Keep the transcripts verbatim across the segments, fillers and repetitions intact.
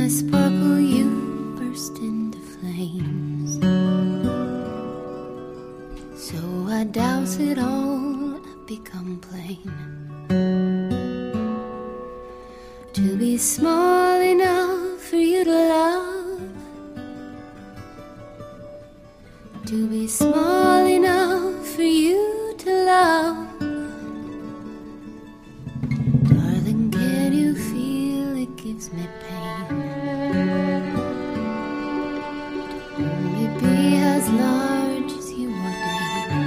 sparkle, you burst into flames. So I douse it all, I become plain. To be small enough for you to love, to be small enough for you to love. Darling, can you feel it gives me pain to only be as large as you ordain,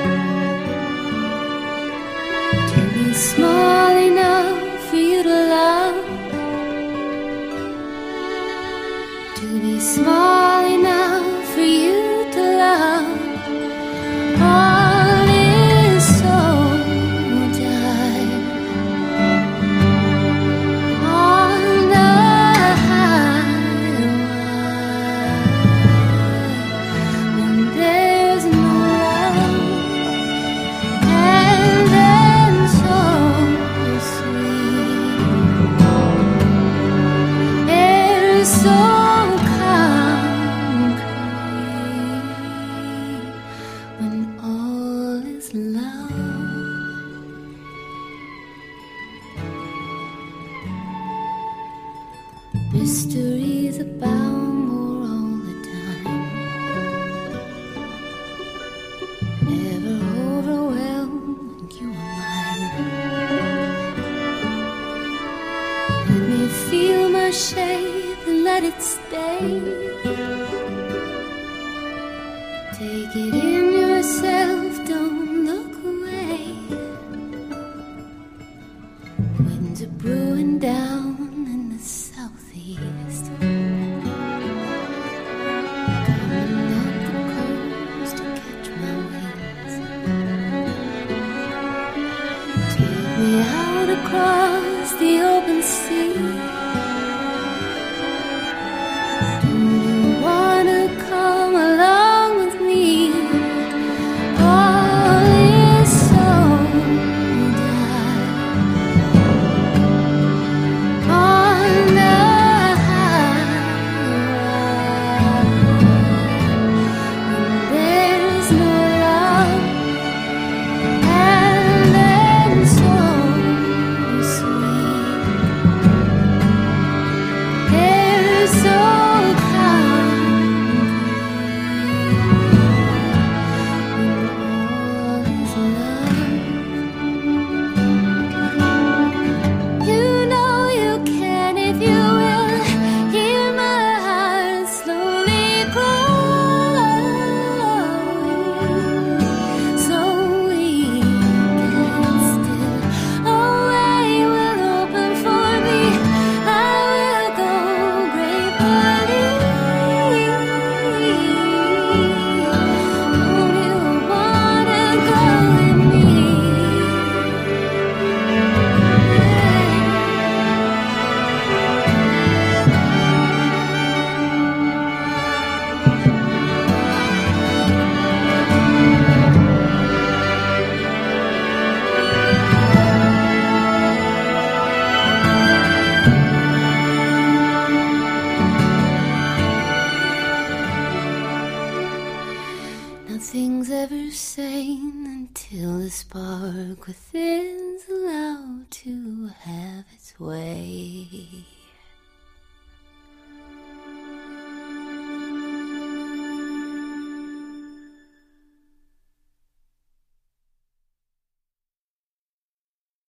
to be small enough for you to love, to be small enough for you to love. All is so tight on the highway when there's no love, and then so sweet. There's so love. Mysteries abound more all the time, never overwhelmed when you are mine. Let me feel my shape and let it stay. Take it in yourself, don't look away. Winds are brewing down in the southeast, coming up the coast to catch my wings. Take me out across the open sea. Do you wanna come along with me? All is so dark on the highway when there's no love, and then so sweet. There's so nothing's ever sane until the spark within's allowed to have its way.